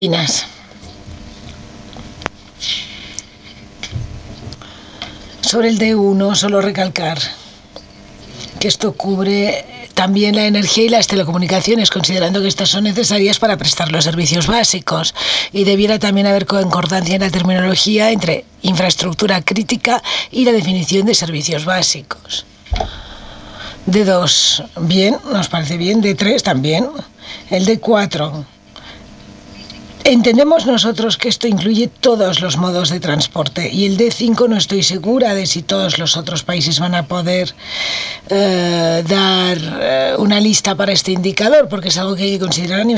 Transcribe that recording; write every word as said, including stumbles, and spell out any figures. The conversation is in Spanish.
Inés. Sobre el D uno, solo recalcar que esto cubre también la energía y las telecomunicaciones, considerando que estas son necesarias para prestar los servicios básicos, y debiera también haber concordancia en la terminología entre infraestructura crítica y la definición de servicios básicos. D dos, bien, nos parece bien. D tres también. El D cuatro, entendemos nosotros que esto incluye todos los modos de transporte, y el D cinco no estoy segura de si todos los otros países van a poder eh, dar eh, una lista para este indicador, porque es algo que hay que considerar a nivel